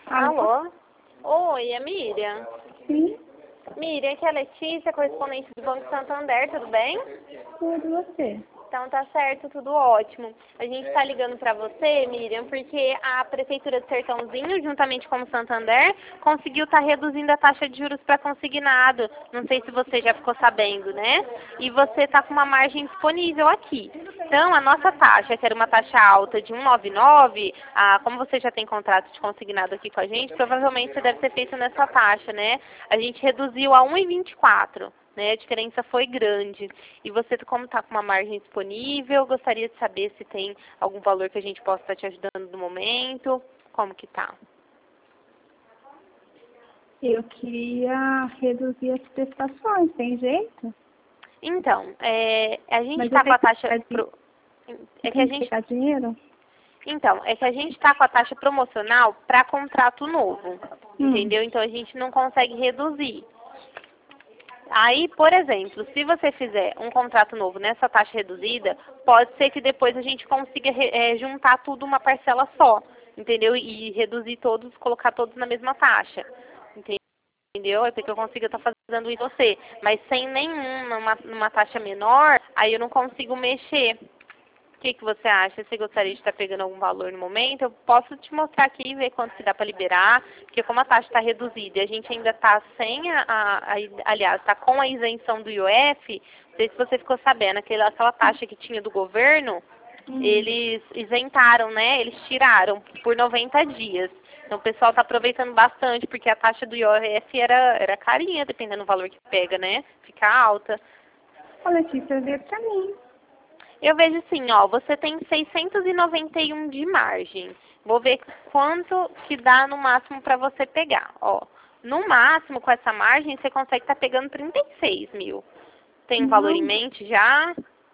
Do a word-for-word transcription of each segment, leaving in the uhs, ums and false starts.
Alô? Alô? Oi, é Miriam. Sim, Miriam, aqui é a Letícia, correspondente do Banco Santander, tudo bem? tudo você. Então tá certo, tudo ótimo. A gente tá ligando pra você, Miriam, porque a Prefeitura de Sertãozinho, juntamente com o Santander, conseguiu estar reduzindo a taxa de juros para consignado. Não sei se você já ficou sabendo, né? E você tá com uma margem disponível aqui. Então, a nossa taxa, que era uma taxa alta de um vírgula noventa e nove, ah, como você já tem contrato de consignado aqui com a gente, provavelmente você deve ter feito nessa taxa, né? A gente reduziu a um vírgula vinte e quatro. Né, a diferença foi grande. E você, como está com uma margem disponível, gostaria de saber se tem algum valor que a gente possa estar te ajudando no momento. Como que tá? Eu queria reduzir as prestações, tem jeito? Então, é, a gente Mas eu está com tenho a taxa... que Pro, é eu que a tenho que gente... pegar dinheiro? Então, é que a gente está com a taxa promocional para contrato novo. Hum. Entendeu? Então, a gente não consegue reduzir. Aí, por exemplo, se você fizer um contrato novo nessa taxa reduzida, pode ser que depois a gente consiga é, juntar tudo uma parcela só, entendeu? E reduzir todos, colocar todos na mesma taxa, entendeu? É porque eu consigo estar fazendo isso você, mas sem nenhum numa, numa taxa menor, aí eu não consigo mexer. O que, que você acha? Você gostaria de estar pegando algum valor no momento? Eu posso te mostrar aqui e ver quanto que dá para liberar, porque como a taxa está reduzida e a gente ainda está sem a, a, a aliás, está com a isenção do I O F, não sei se você ficou sabendo, aquela, aquela taxa que tinha do governo, Hum. eles isentaram, né? Eles tiraram por noventa dias. Então o pessoal está aproveitando bastante, porque a taxa do I O F era, era carinha, dependendo do valor que pega, né? Fica alta. Ô, Letícia, vê pra mim. Eu vejo assim, ó, você tem seiscentos e noventa e um de margem. Vou ver quanto que dá no máximo para você pegar, ó. No máximo, com essa margem, você consegue estar pegando trinta e seis mil. Tem um valor em Não, mente já?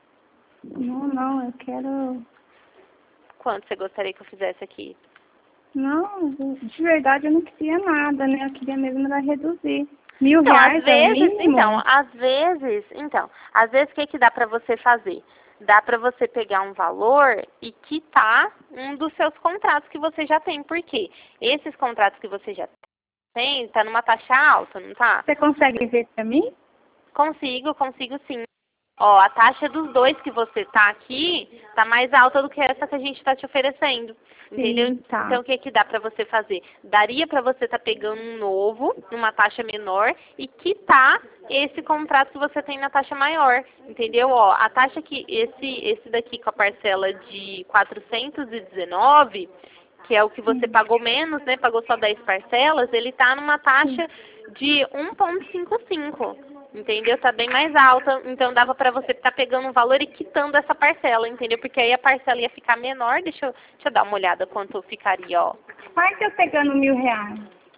não, não, eu quero... Quanto você gostaria que eu fizesse aqui? Não, de verdade eu não queria nada, né? Eu queria mesmo era reduzir. Mil Então, às reais é o vezes, mínimo? então, às vezes, então, às vezes o que que dá para você fazer? Dá para você pegar um valor e quitar um dos seus contratos que você já tem. Por quê? Esses contratos que você já tem, tá numa taxa alta, não tá? Você consegue ver pra mim? Consigo, consigo sim. Ó, a taxa dos dois que você tá aqui tá mais alta do que essa que a gente está te oferecendo. Entendeu? Sim, tá. Então, o que que dá para você fazer? Daria para você estar tá pegando um novo, numa taxa menor, e quitar esse contrato que você tem na taxa maior. Entendeu? Ó, a taxa que, esse, esse daqui com a parcela de quatrocentos e dezenove, que é o que você Hum. pagou menos, né? Pagou só dez parcelas, ele tá numa taxa de um vírgula cinquenta e cinco. Entendeu? Tá bem mais alta, então dava pra você estar pegando um valor e quitando essa parcela, entendeu? Porque aí a parcela ia ficar menor. Deixa eu, deixa eu dar uma olhada quanto ficaria, ó. Quase eu pegando mil reais.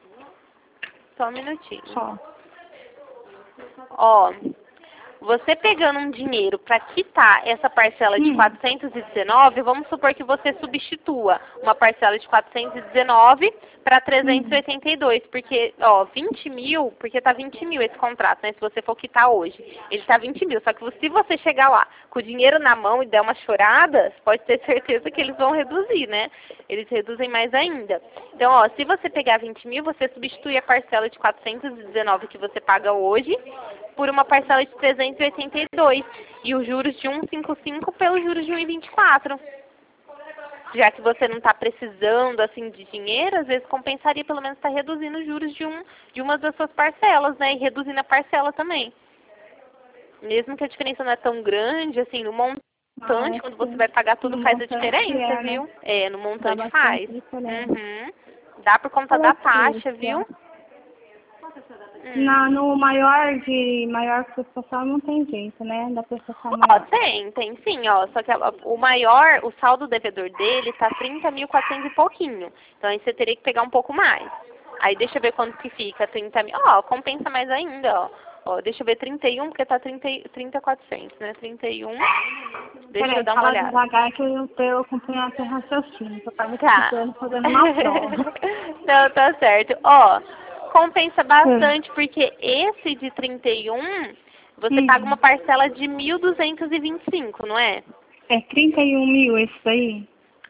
Só um minutinho. Só. Ó, você pegando um dinheiro para quitar essa parcela de Hum. quatrocentos e dezenove, vamos supor que você substitua uma parcela de quatrocentos e dezenove para trezentos e oitenta e dois, porque, ó, vinte mil, porque tá vinte mil esse contrato, né, se você for quitar hoje, ele tá vinte mil, só que se você chegar lá com o dinheiro na mão e der uma chorada, pode ter certeza que eles vão reduzir, né, eles reduzem mais ainda. Então, ó, se você pegar vinte mil, você substitui a parcela de quatrocentos e dezenove que você paga hoje por uma parcela de trezentos e oitenta e dois e os juros de um vírgula cinquenta e cinco pelos juros de um vírgula vinte e quatro. Já que você não está precisando assim de dinheiro, às vezes compensaria pelo menos estar tá reduzindo os juros de, um, de uma das suas parcelas, né? E reduzindo a parcela também. Mesmo que a diferença não é tão grande, assim, no montante, Ah, é quando você sim. vai pagar tudo No faz a montante diferença, é, viu? né? É, no Dá montante faz. bastante diferença. Uhum. Dá por conta Ô, da taxa, Letícia, viu? Hum. na, no maior de maior prestação não tem jeito, né? Da prestação Ó, maior. tem, tem sim, ó. Só que a- o maior, o saldo devedor dele tá trinta mil e quatrocentos e pouquinho. Então aí você teria que pegar um pouco mais. Aí deixa eu ver quanto que fica, trinta mil. Ó, compensa mais ainda, ó. Ó, deixa eu ver trinta e um, porque tá trinta, trinta quatrocentos, né? trinta e um. Deixa eu Peraí, dar uma fala olhada. devagar que eu tô acompanhando o teu raciocínio. Eu tava Tá. escutando, fazendo uma prova. Não, tá certo. Ó, compensa Hum. bastante, porque esse de trinta e um, você paga uma Hum. parcela de mil duzentos e vinte e cinco, não é? É trinta e um mil esse aí?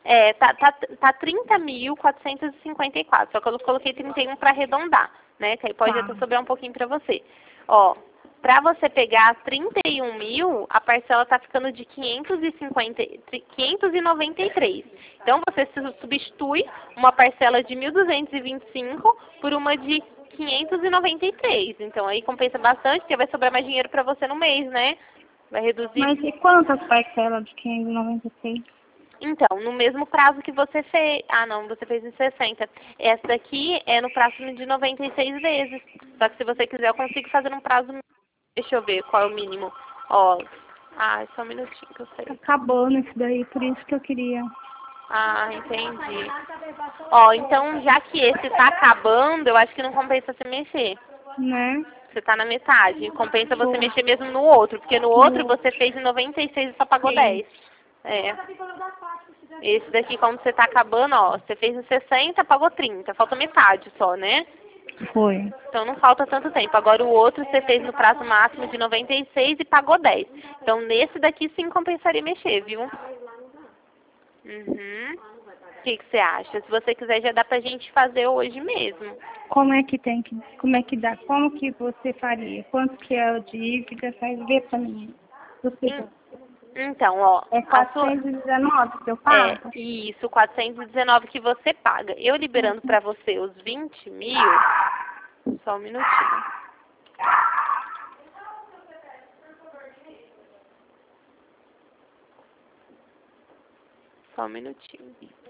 É, tá, tá, tá trinta mil quatrocentos e cinquenta e quatro, só que eu coloquei trinta e um para arredondar, né? Que aí pode Tá. até sobrar um pouquinho para você. Ó, para você pegar trinta e um mil, a parcela tá ficando de quinhentos e cinquenta, quinhentos e noventa e três. Então você substitui uma parcela de mil duzentos e vinte e cinco por uma de quinhentos e noventa e três. Então aí compensa bastante, porque vai sobrar mais dinheiro para você no mês, né? Vai reduzir. Mas e quantas parcelas de quinhentos e noventa e seis? Então, no mesmo prazo que você fez... Ah, não, você fez em sessenta. Essa daqui é no prazo de noventa e seis vezes. Só que se você quiser, eu consigo fazer num prazo... Deixa eu ver qual é o mínimo. Ó... Ah, só um minutinho que eu sei. Acabou nesse daí, por isso que eu queria. Ah, entendi. Ó, então, já que esse tá acabando, eu acho que não compensa você mexer. Né? Você tá na metade. Compensa você Tô. mexer mesmo no outro. Porque no outro você fez em noventa e seis e só pagou Sim. dez. É. Esse daqui, como você tá acabando, ó, você fez em sessenta, pagou trinta. Falta metade só, né? Foi. Então não falta tanto tempo. Agora o outro você fez no prazo máximo de noventa e seis e pagou dez. Então nesse daqui sim compensaria mexer, viu? Uhum. O que, que você acha? Se você quiser, já dá pra gente fazer hoje mesmo. Como é que tem que, como é que dá? Como que você faria? Quanto que é o dívida? Faz ver pra mim. Você Hum, Então, ó, é a sua, quatrocentos e dezenove que eu é pago? isso, quatrocentos e dezenove que você paga. Eu liberando pra você os vinte mil, só um minutinho. Só um minutinho.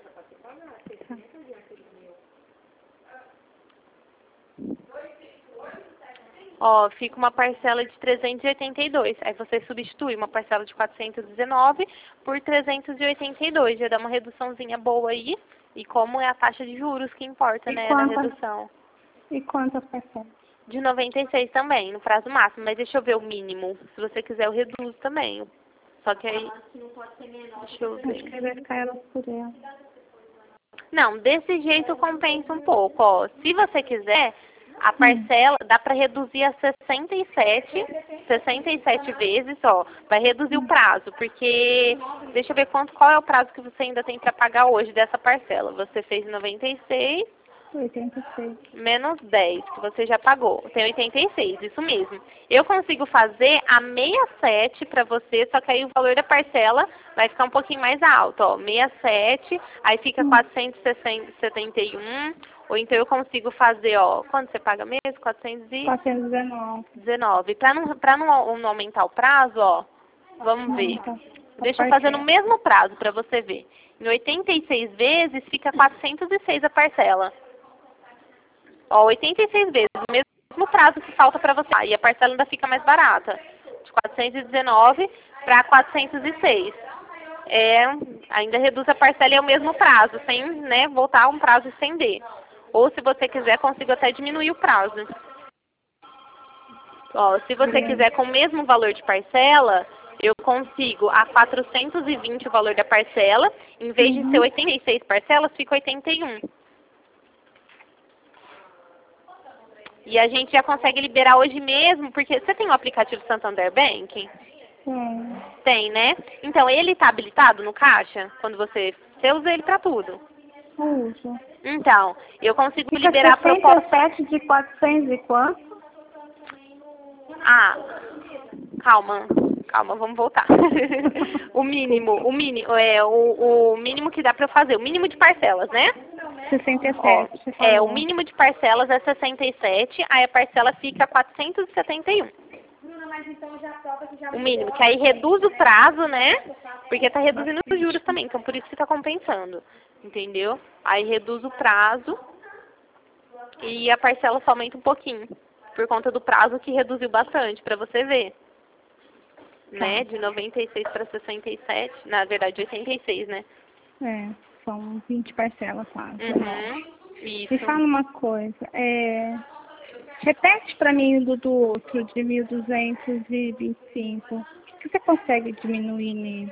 Ó, fica uma parcela de trezentos e oitenta e dois. Aí você substitui uma parcela de quatrocentos e dezenove por trezentos e oitenta e dois. Já dá uma reduçãozinha boa aí. E como é a taxa de juros que importa, E né, na quantas, redução. e quantas parcelas? De noventa e seis também, no prazo máximo. Mas deixa eu ver o mínimo. Se você quiser, eu reduzo também. Só que aí... Deixa eu Acho que ver. vai ficar elas por ela. Não, desse jeito compensa um pouco, ó. Se você quiser, a parcela dá para reduzir a sessenta e sete, sessenta e sete vezes, ó. Vai reduzir o prazo, porque deixa eu ver quanto, qual é o prazo que você ainda tem para pagar hoje dessa parcela. Você fez noventa e seis oitenta e seis. menos dez, que você já pagou. Tem oitenta e seis, isso mesmo. Eu consigo fazer a sessenta e sete para você, só que aí o valor da parcela vai ficar um pouquinho mais alto, ó. sessenta e sete, aí fica Hum. quatrocentos e setenta e um, ou então eu consigo fazer, ó, quanto você paga mesmo? quatrocentos e quatrocentos e dezenove. dezenove. Para não, pra não, não aumentar o prazo, ó, vamos ver. Tá. Deixa eu fazer no mesmo prazo para você ver. Em oitenta e seis vezes fica quatrocentos e seis a parcela. Ó, oitenta e seis vezes, o mesmo prazo que falta para você. E a parcela ainda fica mais barata. De quatrocentos e dezenove para quatrocentos e seis. É, ainda reduz a parcela e é o mesmo prazo, sem, né, voltar a um prazo estender. Ou se você quiser, consigo até diminuir o prazo. Ó, se você quiser com o mesmo valor de parcela, eu consigo a quatrocentos e vinte o valor da parcela. Em vez de ser oitenta e seis parcelas, fica oitenta e um. E a gente já consegue liberar hoje mesmo, porque você tem o aplicativo Santander Bank? Sim. Tem, né? Então, ele está habilitado no caixa? Quando você, você usa ele para tudo? Uso. Então, eu consigo Fica liberar a proposta... sessenta e sete de quatrocentos e quanto? Ah, calma, calma, vamos voltar. o mínimo, o mínimo, é, o, o mínimo que dá para eu fazer, o mínimo de parcelas, né? sessenta e sete, Ó, você é, falou. o mínimo de parcelas é sessenta e sete, aí a parcela fica quatrocentos e setenta e um. O mínimo, que aí reduz o prazo, né? Porque tá reduzindo os juros também, então por isso que tá compensando. Entendeu? Aí reduz o prazo e a parcela só aumenta um pouquinho. Por conta do prazo que reduziu bastante, pra você ver. Né? De noventa e seis para sessenta e sete, na verdade oitenta e seis, né? É, são vinte parcelas quase. Uhum. Isso. Me fala uma coisa, é... repete pra mim do, do outro, de mil duzentos e vinte e cinco. O que você consegue diminuir nele?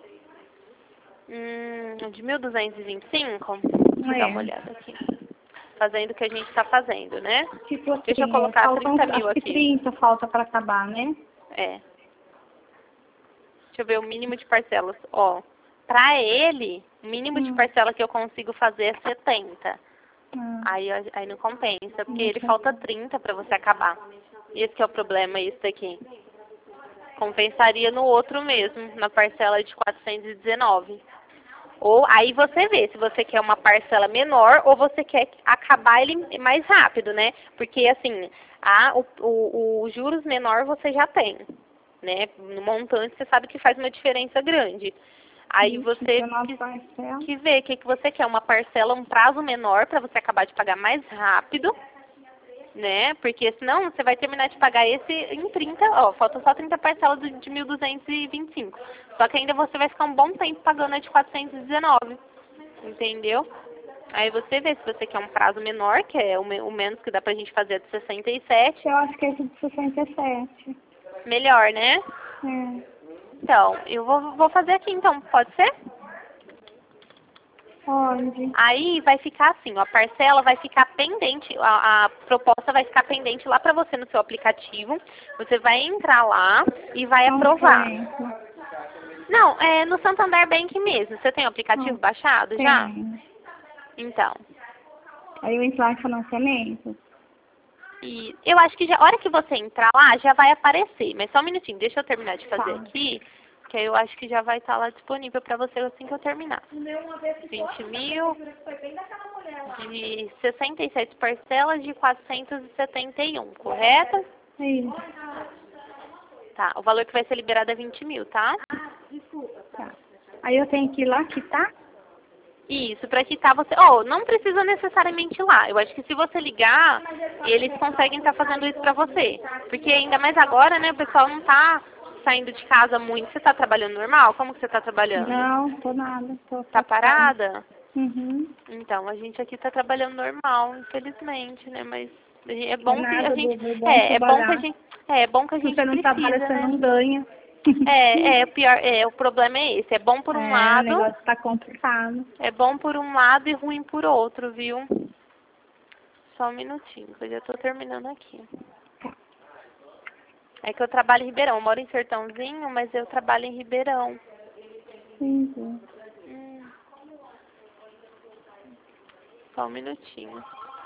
Hum, de mil duzentos e vinte e cinco? Deixa eu É. dar uma olhada aqui. Fazendo o que a gente tá fazendo, né? Tipo assim, Deixa eu colocar faltam, trinta mil acho que aqui. trinta falta pra acabar, né? É. Deixa eu ver o mínimo de parcelas. Ó, pra ele, O mínimo de Hum. parcela que eu consigo fazer é setenta. Ah, Aí, aí não compensa, porque Não ele falta trinta para você acabar. E esse que é o problema, isso daqui. Compensaria no outro mesmo, na parcela de quatrocentos e dezenove. Ou aí você vê se você quer uma parcela menor ou você quer acabar ele mais rápido, né? Porque assim, a, o, o, o juros menor você já tem, né? No montante você sabe que faz uma diferença grande. Aí Ixi, você dezenove que, parcelas. que vê o que, que você quer, uma parcela, um prazo menor para você acabar de pagar mais rápido, né? Porque senão você vai terminar de pagar esse em trinta, ó, falta só trinta parcelas de de mil duzentos e vinte e cinco. Só que ainda você vai ficar um bom tempo pagando a de quatrocentos e dezenove, entendeu? Aí você vê se você quer um prazo menor, que é o, me- o menos que dá pra gente fazer é de sessenta e sete, Eu acho que é esse de sessenta e sete. melhor, né? É. Então, eu vou, vou fazer aqui então, pode ser? Onde? Aí vai ficar assim, ó, a parcela vai ficar pendente, a, a proposta vai ficar pendente lá para você no seu aplicativo. Você vai entrar lá e vai Quanto aprovar. tempo? Não, é no Santander Bank mesmo. Você tem o aplicativo Ah, baixado já? tem. Então. Aí eu entro lá em financiamento. E eu acho que já, a hora que você entrar lá já vai aparecer. Mas só um minutinho, deixa eu terminar de fazer Tá. aqui. Que aí eu acho que já vai estar lá disponível para você assim que eu terminar. vinte mil, de sessenta e sete parcelas de quatrocentos e setenta e um, correto? Isso. Tá, o valor que vai ser liberado é vinte mil, tá? Tá. Aí eu tenho que ir lá quitar? Isso, para quitar você... Oh, não precisa necessariamente ir lá. Eu acho que se você ligar, eles conseguem estar fazendo isso para você. Porque ainda mais agora, né, o pessoal não tá saindo de casa muito. Você tá trabalhando normal? Como que você tá trabalhando? Não, tô nada. Tô, Tá tô parada? Uhum. Então, a gente aqui tá trabalhando normal, infelizmente, né? Mas é Não é bom que a nada, gente... Bubu. Bom É, é bom que a trabalhar. gente... É, é bom que a Se gente você não trabalha, precisa, você né? não ganha. É, é, o pior, é, o problema é esse. É bom por um É, o lado, negócio tá complicado. é bom por um lado e ruim por outro, viu? Só um minutinho, que eu já tô terminando aqui. É que eu trabalho em Ribeirão, eu moro em Sertãozinho, mas eu trabalho em Ribeirão. Entendi. Hum, só um minutinho.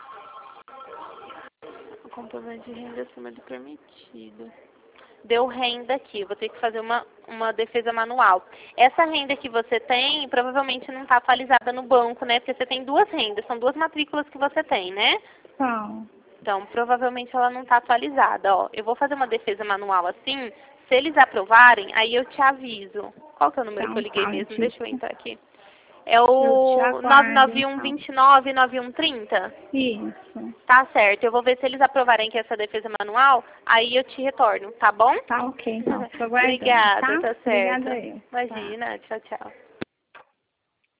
O complemento de renda acima do permitido. Deu renda aqui, eu vou ter que fazer uma, uma defesa manual. Essa renda que você tem, provavelmente não está atualizada no banco, né? Porque você tem duas rendas, são duas matrículas que você tem, né? Então, Então, provavelmente ela não está atualizada, ó. Eu vou fazer uma defesa manual assim, se eles aprovarem, aí eu te aviso. Qual que é o número que eu então liguei tá, mesmo? Letícia. Deixa eu entrar aqui. É Eu te o nove aguardo, nove um, então. dois nove, nove um três zero? Isso. Tá certo, eu vou ver se eles aprovarem que essa defesa manual, aí eu te retorno, tá bom? Tá ok, então. Tô aguardando, Obrigada, tá? tá certo. Obrigada eu. Tá. Imagina, tchau, tchau.